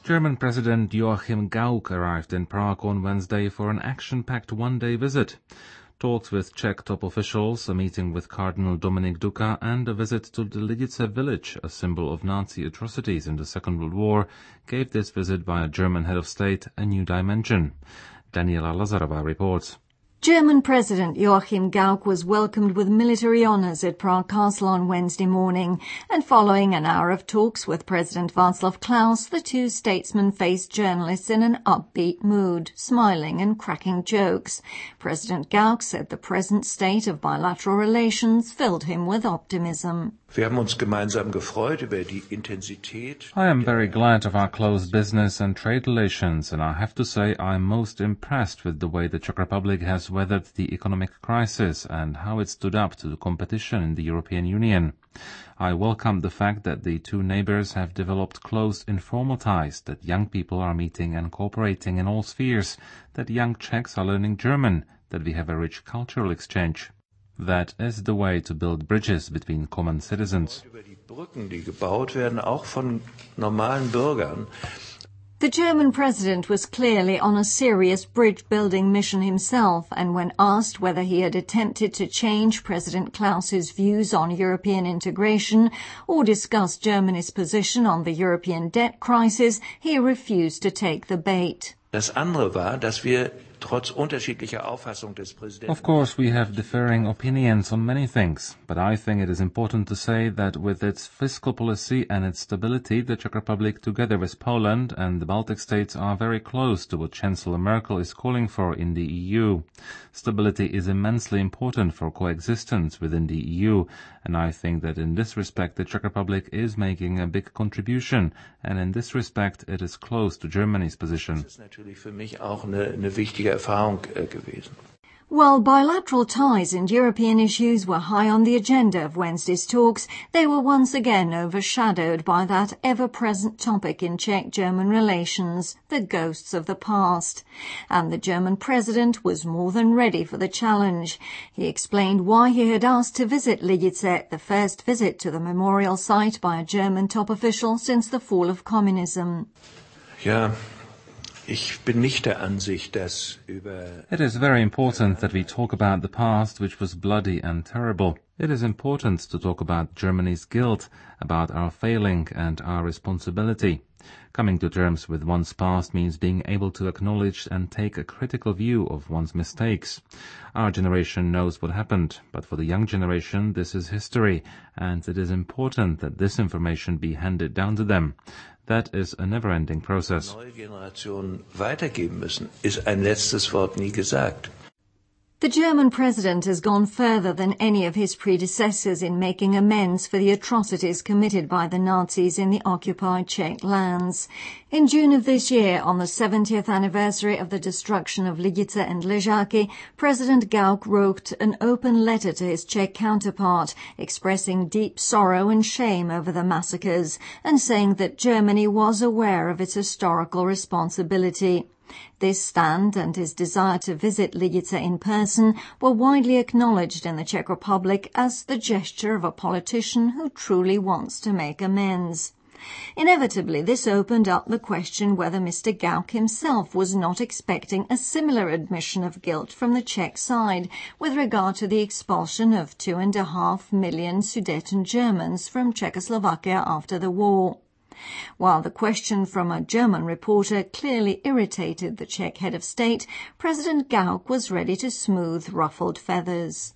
German President Joachim Gauck arrived in Prague on Wednesday for an action-packed one-day visit. Talks with Czech top officials, a meeting with Cardinal Dominik Duka, and a visit to the Lidice village, a symbol of Nazi atrocities in the Second World War, gave this visit by a German head of state a new dimension. Daniela Lazarova reports. German President Joachim Gauck was welcomed with military honours at Prague Castle on Wednesday morning, and following an hour of talks with President Václav Klaus, the two statesmen faced journalists in an upbeat mood, smiling and cracking jokes. President Gauck said the present state of bilateral relations filled him with optimism. Wir haben uns gemeinsam gefreut über die Intensität. I am very glad of our close business and trade relations, and I have to say I am most impressed with the way the Czech Republic has weathered the economic crisis and how it stood up to the competition in the European Union. I welcome the fact that the two neighbors have developed close informal ties, that young people are meeting and cooperating in all spheres, that young Czechs are learning German, that we have a rich cultural exchange. That is the way to build bridges between common citizens. Über die Brücken, die gebaut werden, auch von normalen Bürgern. The German president was clearly on a serious bridge-building mission himself, and when asked whether he had attempted to change President Klaus's views on European integration or discuss Germany's position on the European debt crisis, he refused to take the bait. Das andere war, dass wir trotz unterschiedlicher Auffassung des Präsidenten. Of course, we have differing opinions on many things, but I think it is important to say that with its fiscal policy and its stability, the Czech Republic, together with Poland and the Baltic states, are very close to what Chancellor Merkel is calling for in the EU. Stability is immensely important for coexistence within the EU, and I think that in this respect the Czech Republic is making a big contribution, and in this respect it is close to Germany's position. Das ist natürlich für mich auch eine wichtige Erfahrung gewesen. While bilateral ties and European issues were high on the agenda of Wednesday's talks, they were once again overshadowed by that ever-present topic in Czech-German relations, the ghosts of the past. And the German president was more than ready for the challenge. He explained why he had asked to visit Lidice, the first visit to the memorial site by a German top official since the fall of communism. Ja, ich bin nicht der Ansicht, dass über... It is very important that we talk about the past, which was bloody and terrible. It is important to talk about Germany's guilt, about our failing and our responsibility. Coming to terms with one's past means being able to acknowledge and take a critical view of one's mistakes. Our generation knows what happened, but for the young generation this is history, and it is important that this information be handed down to them. That is a never-ending process. Neue Generationen weitergeben müssen, ist ein letztes Wort nie gesagt. The German president has gone further than any of his predecessors in making amends for the atrocities committed by the Nazis in the occupied Czech lands. In June of this year, on the 70th anniversary of the destruction of Lidice and Ležáky, President Gauck wrote an open letter to his Czech counterpart, expressing deep sorrow and shame over the massacres, and saying that Germany was aware of its historical responsibility. This stand and his desire to visit Lidice in person were widely acknowledged in the Czech Republic as the gesture of a politician who truly wants to make amends. Inevitably, this opened up the question whether Mr. Gauck himself was not expecting a similar admission of guilt from the Czech side with regard to the expulsion of 2.5 million Sudeten Germans from Czechoslovakia after the war. While the question from a German reporter clearly irritated the Czech head of state, President Gauck was ready to smooth ruffled feathers.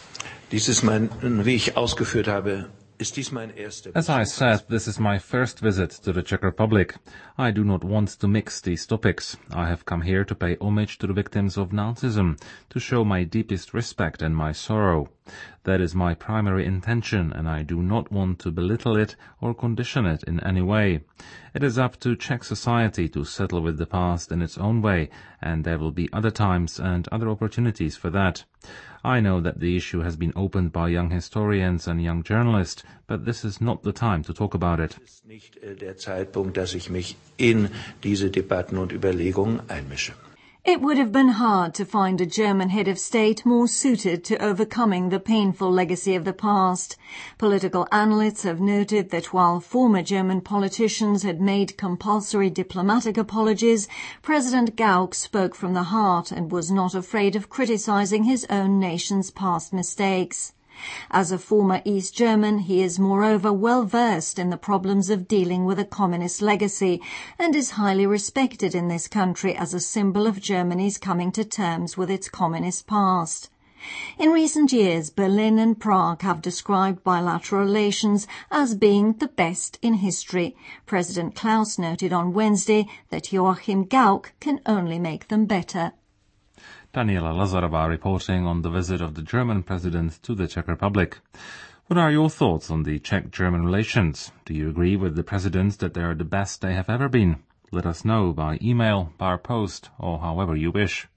Wie ich ausgeführt habe, As I said, this is my first visit to the Czech Republic. I do not want to mix these topics. I have come here to pay homage to the victims of Nazism, to show my deepest respect and my sorrow. That is my primary intention, and I do not want to belittle it or condition it in any way. It is up to Czech society to settle with the past in its own way, and there will be other times and other opportunities for that. I know that the issue has been opened by young historians and young journalists, but this is not the time to talk about it. Es ist nicht der Zeitpunkt, dass ich mich in diese Debatten und Überlegungen einmische. It would have been hard to find a German head of state more suited to overcoming the painful legacy of the past. Political analysts have noted that while former German politicians had made compulsory diplomatic apologies, President Gauck spoke from the heart and was not afraid of criticizing his own nation's past mistakes. As a former East German, he is moreover well versed in the problems of dealing with a communist legacy and is highly respected in this country as a symbol of Germany's coming to terms with its communist past. In recent years, Berlin and Prague have described bilateral relations as being the best in history. President Klaus noted on Wednesday that Joachim Gauck can only make them better. Daniela Lazarova reporting on the visit of the German president to the Czech Republic. What are your thoughts on the Czech-German relations? Do you agree with the president that they are the best they have ever been? Let us know by email, by post, or however you wish.